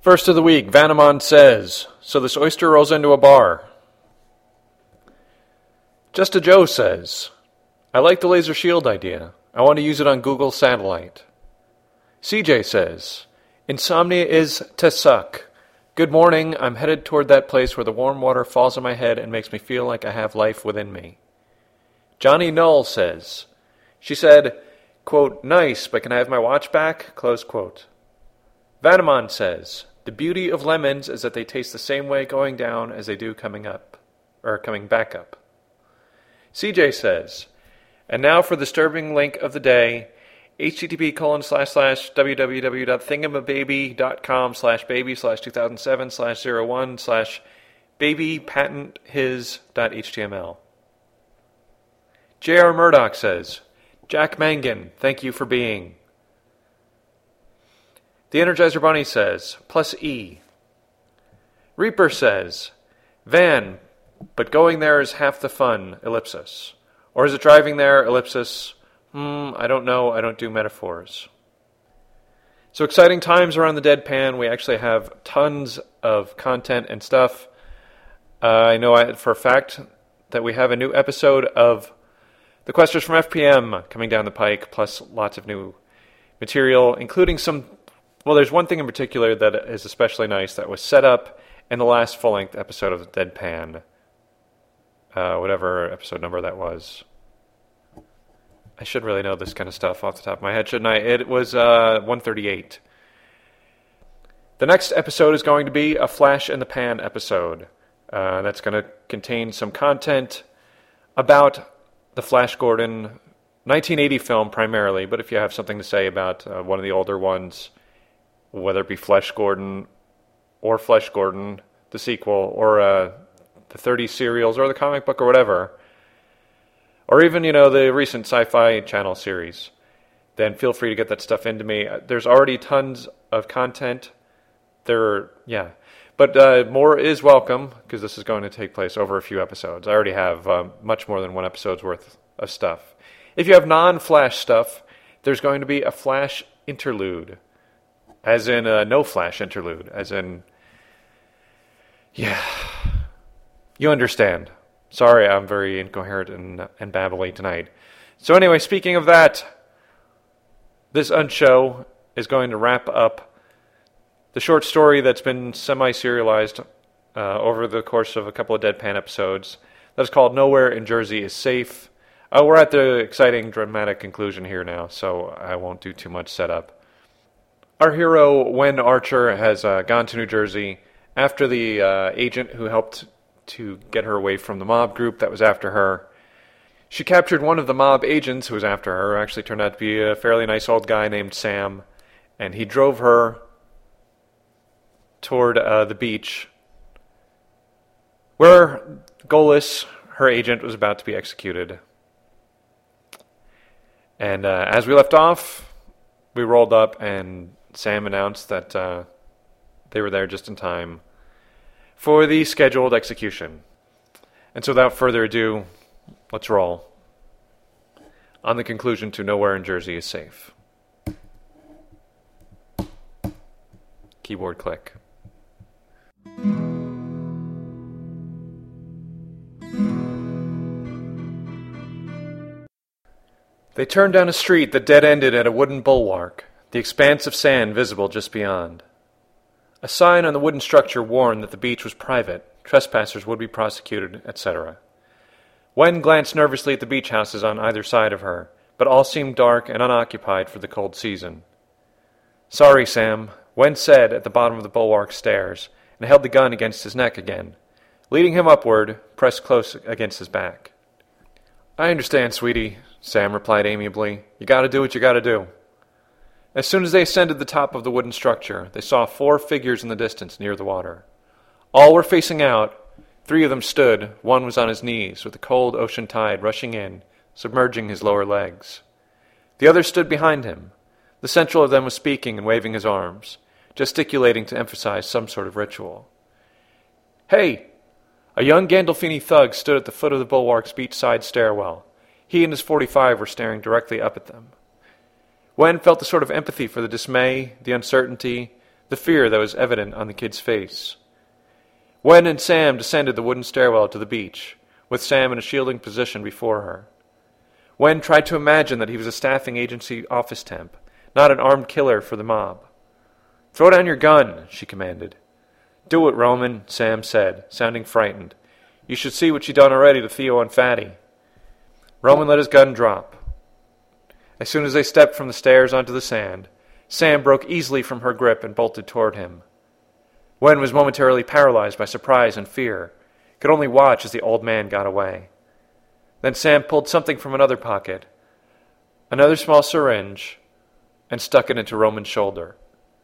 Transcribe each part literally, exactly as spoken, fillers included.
First of the week, Vanamon says, so this oyster rolls into a bar. Just a Joe says, I like the laser shield idea. I want to use it on Google Satellite. C J says, insomnia is to suck. Good morning, I'm headed toward that place where the warm water falls on my head and makes me feel like I have life within me. Johnny Null says, she said, quote, nice, but can I have my watch back? Close quote. Vanamon says, the beauty of lemons is that they taste the same way going down as they do coming up, or coming back up. C J says, and now for the disturbing link of the day, http colon slash slash www.thingamababy.com slash baby slash 2007 slash 01 slash baby patent his dot html. J R Murdoch says, Jack Mangan, thank you for being. The Energizer Bunny says, plus E. Reaper says, Van, but going there is half the fun, ellipsis. Or is it driving there, ellipsis? Hmm, I don't know, I don't do metaphors. So exciting times around the Deadpan. We actually have tons of content and stuff. Uh, I know I, for a fact that we have a new episode of The Questers from F P M coming down the pike, plus lots of new material, including some... Well, there's one thing in particular that is especially nice that was set up in the last full-length episode of the Deadpan. Uh, whatever episode number that was. I should really know this kind of stuff off the top of my head, shouldn't I? It was uh, one thirty-eight. The next episode is going to be a Flash in the Pan episode. Uh, that's going to contain some content about the Flash Gordon nineteen eighty film primarily, but if you have something to say about uh, one of the older ones, whether it be Flash Gordon or Flash Gordon, the sequel, or uh, the thirty serials, or the comic book, or whatever, or even, you know, the recent Sci-Fi Channel series, then feel free to get that stuff into me. There's already tons of content. There, yeah. But uh, more is welcome, because this is going to take place over a few episodes. I already have uh, much more than one episode's worth of stuff. If you have non-Flash stuff, there's going to be a Flash interlude. As in a no-Flash interlude. As in, yeah, you understand. Sorry, I'm very incoherent and, and babbly tonight. So anyway, speaking of that, this unshow is going to wrap up the short story that's been semi-serialized uh, over the course of a couple of Deadpan episodes. That's called Nowhere in Jersey is Safe. Uh, we're at the exciting, dramatic conclusion here now, so I won't do too much setup. Our hero, Wen Archer, has uh, gone to New Jersey after the uh, agent who helped to get her away from the mob group that was after her. She captured one of the mob agents who was after her, who actually turned out to be a fairly nice old guy named Sam, and he drove her toward uh, the beach, where Golis, her agent, was about to be executed. And uh, as we left off, we rolled up and Sam announced that uh, they were there just in time for the scheduled execution. And so without further ado, let's roll on the conclusion to Nowhere in Jersey is Safe. Keyboard click. They turned down a street that dead-ended at a wooden bulwark, the expanse of sand visible just beyond. A sign on the wooden structure warned that the beach was private, trespassers would be prosecuted, et cetera. Wen glanced nervously at the beach houses on either side of her, but all seemed dark and unoccupied for the cold season. Sorry, Sam, Wen said at the bottom of the bulwark stairs, and held the gun against his neck again, leading him upward, pressed close against his back. I understand, sweetie, Sam replied amiably. You gotta do what you gotta do. As soon as they ascended the top of the wooden structure, they saw four figures in the distance near the water. All were facing out. Three of them stood. One was on his knees, with the cold ocean tide rushing in, submerging his lower legs. The other stood behind him. The central of them was speaking and waving his arms, gesticulating to emphasize some sort of ritual. Hey! A young Gandolfini thug stood at the foot of the bulwark's beachside stairwell. He and his forty-five were staring directly up at them. Wen felt a sort of empathy for the dismay, the uncertainty, the fear that was evident on the kid's face. Wen and Sam descended the wooden stairwell to the beach, with Sam in a shielding position before her. Wen tried to imagine that he was a staffing agency office temp, not an armed killer for the mob. "Throw down your gun," she commanded. "Do it, Roman," Sam said, sounding frightened. "You should see what you done already to Theo and Fatty." Roman let his gun drop. As soon as they stepped from the stairs onto the sand, Sam broke easily from her grip and bolted toward him. Wen was momentarily paralyzed by surprise and fear, could only watch as the old man got away. Then Sam pulled something from another pocket, another small syringe, and stuck it into Roman's shoulder.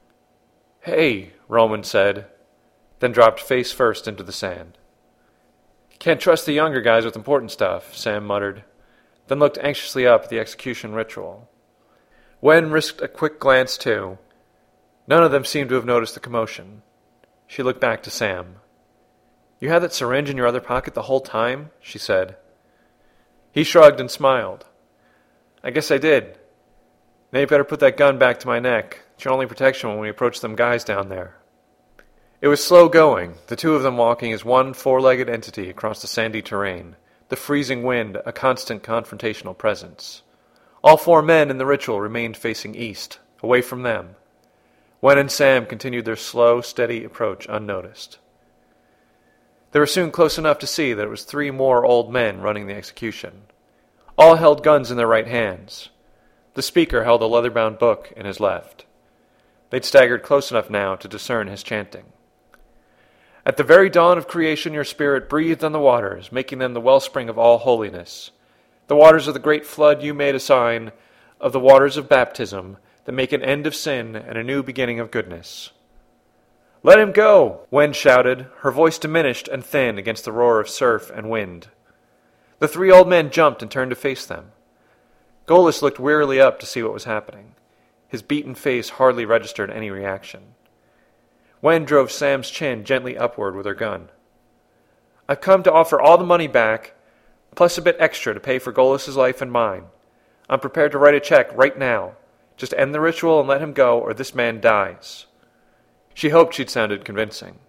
"Hey," Roman said, then dropped face first into the sand. "Can't trust the younger guys with important stuff," Sam muttered, then looked anxiously up at the execution ritual. Wen risked a quick glance too. None of them seemed to have noticed the commotion. She looked back to Sam. "You had that syringe in your other pocket the whole time?" she said. He shrugged and smiled. "I guess I did. Now you better put that gun back to my neck. It's your only protection when we approach them guys down there." It was slow going, the two of them walking as one four-legged entity across the sandy terrain, the freezing wind a constant confrontational presence. All four men in the ritual remained facing east, away from them. Wen and Sam continued their slow, steady approach unnoticed. They were soon close enough to see that it was three more old men running the execution. All held guns in their right hands. The speaker held a leather-bound book in his left. They'd staggered close enough now to discern his chanting. "At the very dawn of creation your spirit breathed on the waters, making them the wellspring of all holiness. The waters of the great flood you made a sign of the waters of baptism that make an end of sin and a new beginning of goodness." "Let him go!" Wen shouted, her voice diminished and thin against the roar of surf and wind. The three old men jumped and turned to face them. Golis looked wearily up to see what was happening. His beaten face hardly registered any reaction. Wen drove Sam's chin gently upward with her gun. "I've come to offer all the money back, plus a bit extra to pay for Golis's life and mine. I'm prepared to write a check right now. Just end the ritual and let him go, or this man dies." She hoped she'd sounded convincing.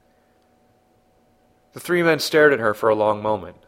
The three men stared at her for a long moment.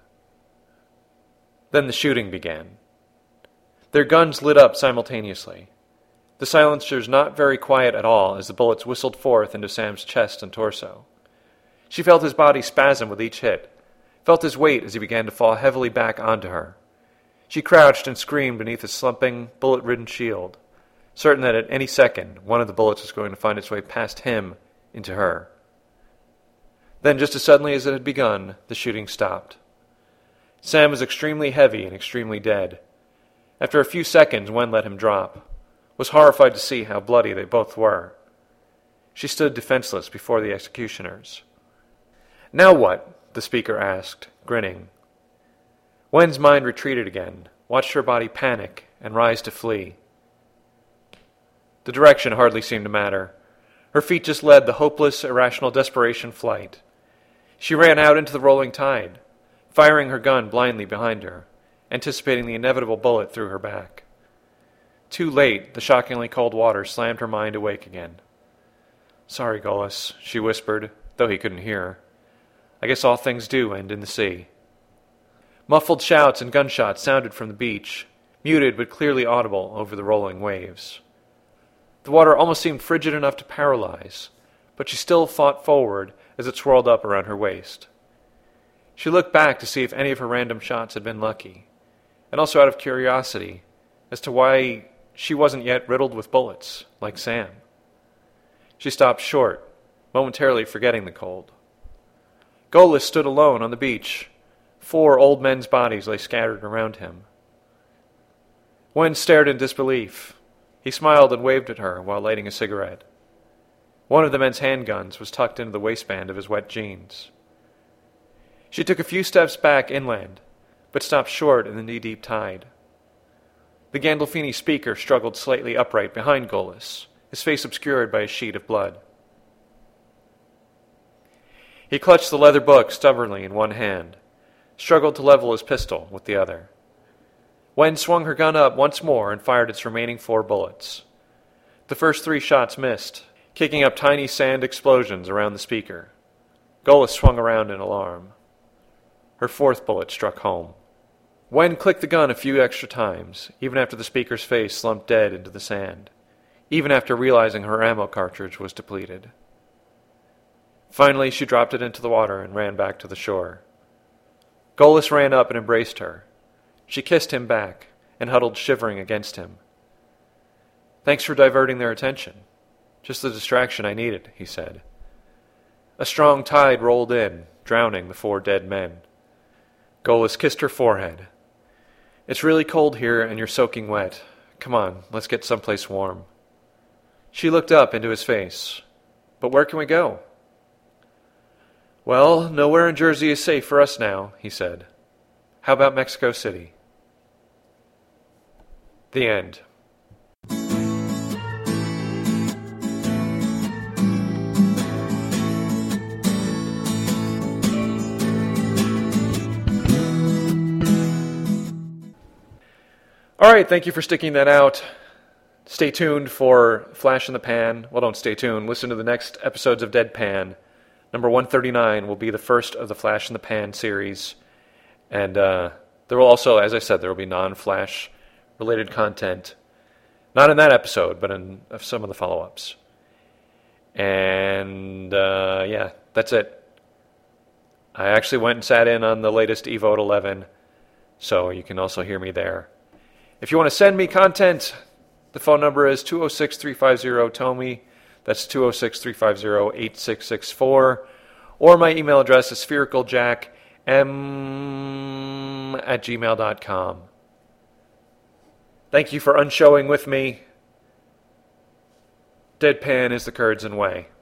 Then the shooting began. Their guns lit up simultaneously. The silencers not very quiet at all as the bullets whistled forth into Sam's chest and torso. She felt his body spasm with each hit, felt his weight as he began to fall heavily back onto her. She crouched and screamed beneath his slumping, bullet-ridden shield, certain that at any second one of the bullets was going to find its way past him into her. Then, just as suddenly as it had begun, the shooting stopped. Sam was extremely heavy and extremely dead. After a few seconds, Wen let him drop, was horrified to see how bloody they both were. She stood defenseless before the executioners. "Now what?" the speaker asked, grinning. Wen's mind retreated again, watched her body panic and rise to flee. The direction hardly seemed to matter. Her feet just led the hopeless, irrational desperation flight. She ran out into the rolling tide, firing her gun blindly behind her, anticipating the inevitable bullet through her back. Too late, the shockingly cold water slammed her mind awake again. "Sorry, Golis," she whispered, though he couldn't hear her. "I guess all things do end in the sea." Muffled shouts and gunshots sounded from the beach, muted but clearly audible over the rolling waves. The water almost seemed frigid enough to paralyze, but she still fought forward as it swirled up around her waist. She looked back to see if any of her random shots had been lucky, and also out of curiosity as to why she wasn't yet riddled with bullets, like Sam. She stopped short, momentarily forgetting the cold. Golis stood alone on the beach. Four old men's bodies lay scattered around him. Wen stared in disbelief. He smiled and waved at her while lighting a cigarette. One of the men's handguns was tucked into the waistband of his wet jeans. She took a few steps back inland, but stopped short in the knee-deep tide. The Gandolfini speaker struggled slightly upright behind Golis, his face obscured by a sheet of blood. He clutched the leather book stubbornly in one hand, struggled to level his pistol with the other. Wen swung her gun up once more and fired its remaining four bullets. The first three shots missed. kicking up tiny sand explosions around the speaker. Golis swung around in alarm. Her fourth bullet struck home. Wen clicked the gun a few extra times, even after the speaker's face slumped dead into the sand, even after realizing her ammo cartridge was depleted. Finally, she dropped it into the water and ran back to the shore. Golis ran up and embraced her. She kissed him back and huddled shivering against him. "Thanks for diverting their attention. Just the distraction I needed," he said. A strong tide rolled in, drowning the four dead men. Golis kissed her forehead. "It's really cold here and you're soaking wet. Come on, let's get someplace warm." She looked up into his face. "But where can we go?" "Well, nowhere in Jersey is safe for us now," he said. "How about Mexico City?" The end. All right, thank you for sticking that out. Stay tuned for Flash in the Pan. Well, don't stay tuned. Listen to the next episodes of Deadpan. Number one thirty-nine will be the first of the Flash in the Pan series. And uh, there will also, as I said, there will be non-Flash related content. Not in that episode, but in some of the follow-ups. And uh, yeah, that's it. I actually went and sat in on the latest Evo eleven, so you can also hear me there. If you want to send me content, the phone number is two oh six, three five zero, T O M I. That's two oh six, three five zero, eight six six four. Or my email address is sphericaljackm at gmail dot com. Thank you for unshowing with me. Deadpan is the Kurds and way.